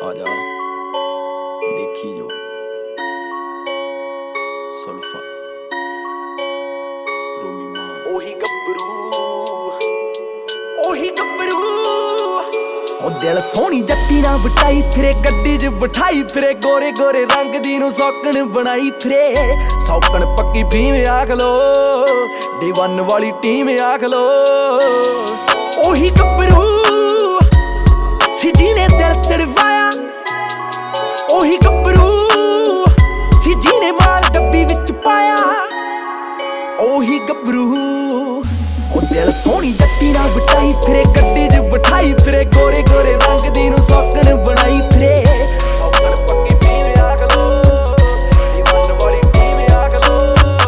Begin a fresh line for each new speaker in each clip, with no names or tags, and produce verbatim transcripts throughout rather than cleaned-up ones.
आजा देखी जो सुल्फा रोमी मां
ओही गब्बरू ओही गब्बरू ओ दिल सोहनी जट्टी ना बटाई फिरे गड्डी च बिठाई फिरे गोरे गोरे रंग दी नू सौकन बनाई फिरे सौकन पक्की भीम आख लो डी वन वाली टीम आख लो ओही गब्बरू सी जीने दिल तड़वाया ओही गब्बरू सी जीने माल डब्बी विच पाया ओही गब्बरू ओ दिल सोहनी जट्टी ना बटाई फिरे गड्डी च बिठाई फिरे गोरे गोरे रंग दी नू सौकन बनाई फिरे सौकन पक्की भीम आख लो डी वन वाली टीम आख लो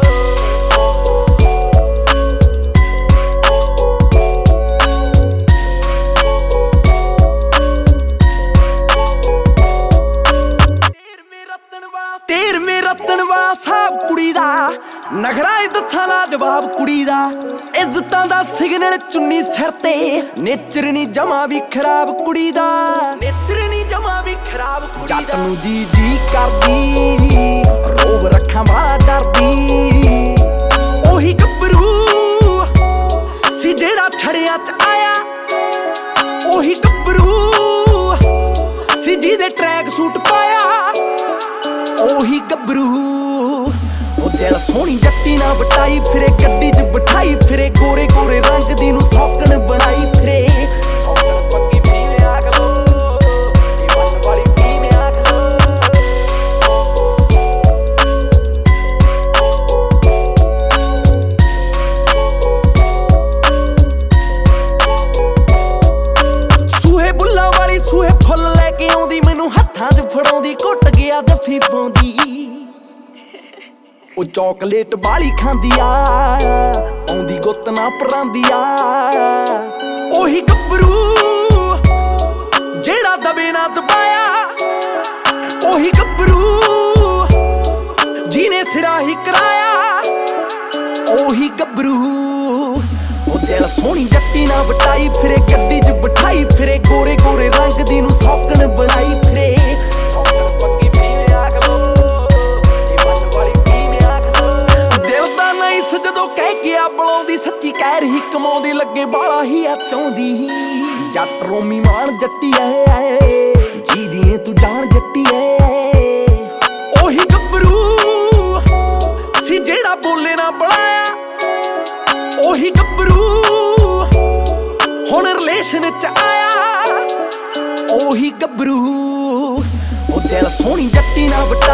तेर में रतन वाला साहब कुड़ी दा नखरा दसा ला जवाब कुड़ी दा इज्जतां दा सिग्नल चुन्नी सिर ते नेचर नी जमा भी खराब कुड़ी दा नेचर नी जमा भी खराब कुड़ी दा जट नू जी जी करदी रोब रखां वाला डरदी ओही गब्बरू सी जेड़ा छड़िया च आया ओही गब्बरू सी जी दे ट्रैक सूट पाया ओही गब्बरू ओ दिल सोहनी जट्टी ना बटाई फिरे गड्डी च बिठाई फिरे गोरे गोरे रंग दी नू सौकन बनाई फिरे सौकन पक्की भीम आख लो डी वन वाली टीम आख लो सूहे बुल्ला वाली सूहे फुੱਲ ਲੈ ਕੇ ਆਉਂਦੀ ਮੈਨੂੰ ਹੱਥਾਂ 'ਚ ਫੜਾਉਂਦੀ ਘੁੱਟ ਗਿਆ ਦਫੀ ਪਾਉਂਦੀ ਉਹ ਚੌਕਲੇਟ ਬਾਲੀ ਖਾਂਦੀ ਆ ਆਉਂਦੀ ਗੁੱਤ ਨਾ ਪਰਾਂਦੀ ਆ ਉਹੀ ਗબ્ਬਰੂ ਜਿਹੜਾ ਦਬੇ ਨਾ ਦਬਾਇਆ ਉਹੀ ਗબ્ਬਰੂ ਜਿਹਨੇ ਸਿਰਾ ਹੀ ਕਰਾਇਆ ਉਹੀ ਗબ્ਬਰੂ ਉਹ ਦਿਲ ਸੋਹਣੀ ਜੱਟੀ ਨਾ ਬਟਾਈ ਫਿਰੇ ਗੱਡੀ 'ਚ ਬਿਠਾਈ ਫਿਰੇ ਗੋਰੇ ਗੋਰੇ ਰੰਗ ਦੀ ਨੂੰ ਸੌਕਣ ਬਣਾਈ ਫਿਰੇ ਸੌਕਣ ਪੱਕੀ ਭੀਮ ਆਖ ਲੋ ਡੀ वन ਵਾਲੀ ਟੀਮ ਆਖ ਲੋ ਦਿਲ ਦਾ ਨਹੀਂ ਜਦੋਂ ਕਹਿ ਕੇ ਆ ਬੁਲਾਉਂਦੀ ਸੱਚੀ ਕਹਿ ਰਹੀ ਕਮਾਉਂਦੀ ਲੱਗੇ ਬਾਲਾ ਹੀ ਆ ਚਾਹੁੰਦੀ ਜੱਟ ਰੋਮੀ ਮਾਨ ਜੱਟੀ ਐ ਜੀ ਦੀ ਤੂੰ ਜਾਣ ਜੱਟੀ ਐ ਉਹੀ ਗબ્ਬਰੂ ਸੀ ਜਿਹੜਾ ਬੋਲੇ ਨਾ ਬੁਲਾਇਆ ਉਹੀ ਗબ્ਬਰੂ ਹੁਣ ਰਿਲੇਸ਼ਨ ਚ ਆਇਆ ਉਹੀ ਗબ્ਬਰੂ ਉਹ ਦਿਲ ਸੋਹਣੀ ਜੱਟੀ ਨਾ